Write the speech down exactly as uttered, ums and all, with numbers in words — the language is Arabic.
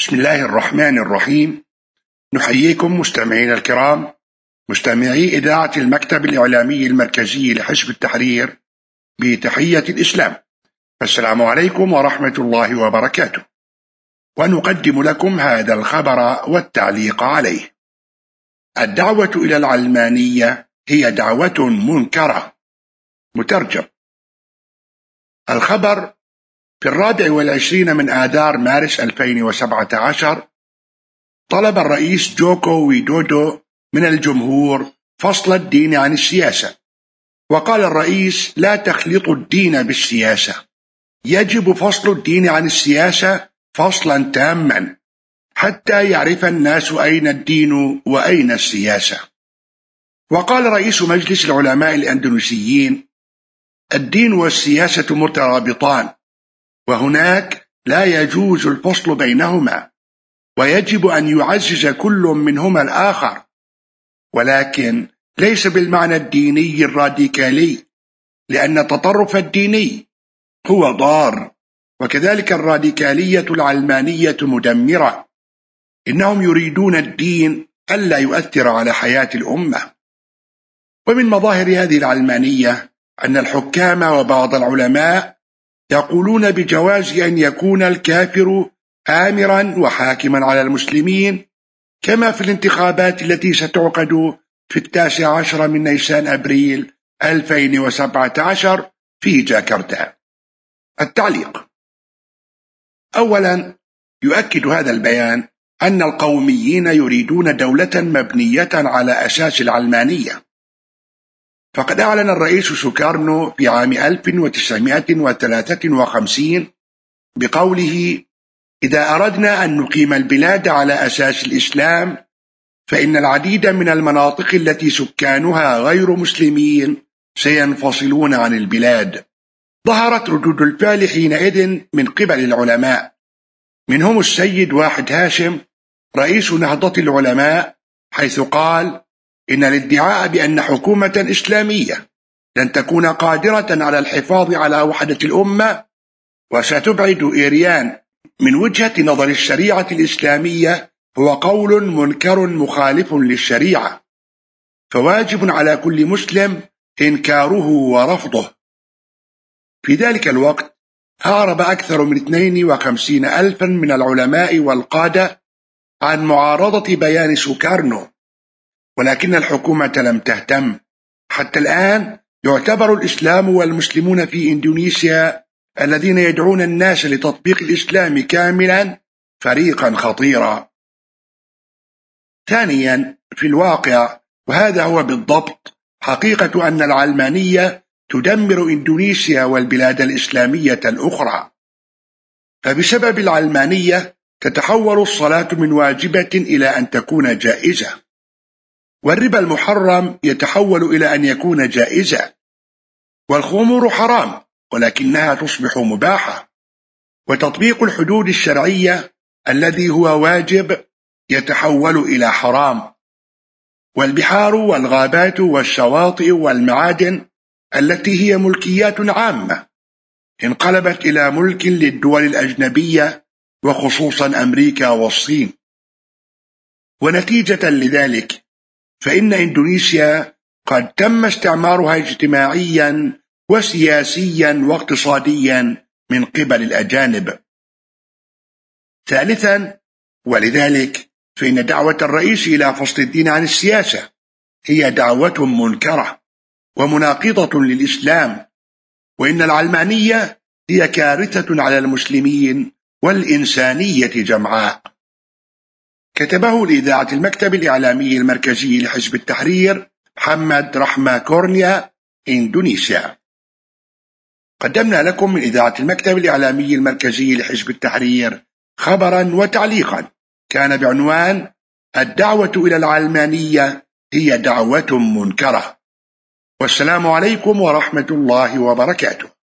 بسم الله الرحمن الرحيم. نحييكم مستمعينا الكرام، مستمعي إذاعة المكتب الإعلامي المركزي لحزب التحرير، بتحية الإسلام. السلام عليكم ورحمة الله وبركاته. ونقدم لكم هذا الخبر والتعليق عليه. الدعوة إلى العلمانية هي دعوة منكرة. مترجم. الخبر: في الرابع والعشرين من آذار مارس ألفين وسبعة عشر طلب الرئيس جوكو ويدودو من الجمهور فصل الدين عن السياسة، وقال الرئيس: لا تخلطوا الدين بالسياسة، يجب فصل الدين عن السياسة فصلا تاما حتى يعرف الناس أين الدين وأين السياسة. وقال رئيس مجلس العلماء الأندونيسيين: الدين والسياسة مترابطان، وهناك لا يجوز الفصل بينهما، ويجب أن يعزز كل منهما الآخر، ولكن ليس بالمعنى الديني الراديكالي، لأن التطرف الديني هو ضار، وكذلك الراديكالية العلمانية مدمرة. إنهم يريدون الدين ألا يؤثر على حياة الأمة. ومن مظاهر هذه العلمانية أن الحكام وبعض العلماء يقولون بجواز أن يكون الكافر آمرا وحاكما على المسلمين، كما في الانتخابات التي ستعقد في التاسع عشر من نيسان أبريل ألفين وسبعة عشر في جاكرتا. التعليق: أولا، يؤكد هذا البيان أن القوميين يريدون دولة مبنية على أساس العلمانية. فقد أعلن الرئيس سوكارنو في عام ألف وتسعمائة وثلاثة وخمسين بقوله: إذا أردنا أن نقيم البلاد على أساس الإسلام فإن العديد من المناطق التي سكانها غير مسلمين سينفصلون عن البلاد. ظهرت ردود الفعل حينئذ من قبل العلماء، منهم السيد واحد هاشم رئيس نهضة العلماء، حيث قال: إن الادعاء بأن حكومة إسلامية لن تكون قادرة على الحفاظ على وحدة الأمة وستبعد إيران من وجهة نظر الشريعة الإسلامية هو قول منكر مخالف للشريعة، فواجب على كل مسلم إنكاره ورفضه. في ذلك الوقت أعرب أكثر من اثنين وخمسين ألفا من العلماء والقادة عن معارضة بيان سوكارنو، ولكن الحكومة لم تهتم. حتى الآن يعتبر الإسلام والمسلمون في إندونيسيا الذين يدعون الناس لتطبيق الإسلام كاملا فريقا خطيرا. ثانيا، في الواقع، وهذا هو بالضبط حقيقة، أن العلمانية تدمر إندونيسيا والبلاد الإسلامية الأخرى. فبسبب العلمانية تتحول الصلاة من واجبة إلى أن تكون جائزة، والربا المحرم يتحول إلى أن يكون جائزة، والخمور حرام ولكنها تصبح مباحة، وتطبيق الحدود الشرعية الذي هو واجب يتحول إلى حرام، والبحار والغابات والشواطئ والمعادن التي هي ملكيات عامة انقلبت إلى ملك للدول الأجنبية وخصوصا أمريكا والصين. ونتيجة لذلك فإن إندونيسيا قد تم استعمارها اجتماعيا وسياسيا واقتصاديا من قبل الأجانب. ثالثا، ولذلك فإن دعوة الرئيس إلى فصل الدين عن السياسة هي دعوة منكرة ومناقضة للإسلام، وإن العلمانية هي كارثة على المسلمين والإنسانية جمعاء. كتبه لإذاعة المكتب الإعلامي المركزي لحزب التحرير محمد رحمة كورنيا، إندونيسيا. قدمنا لكم من إذاعة المكتب الإعلامي المركزي لحزب التحرير خبرا وتعليقا كان بعنوان: الدعوة إلى العلمانية هي دعوة منكرة. والسلام عليكم ورحمة الله وبركاته.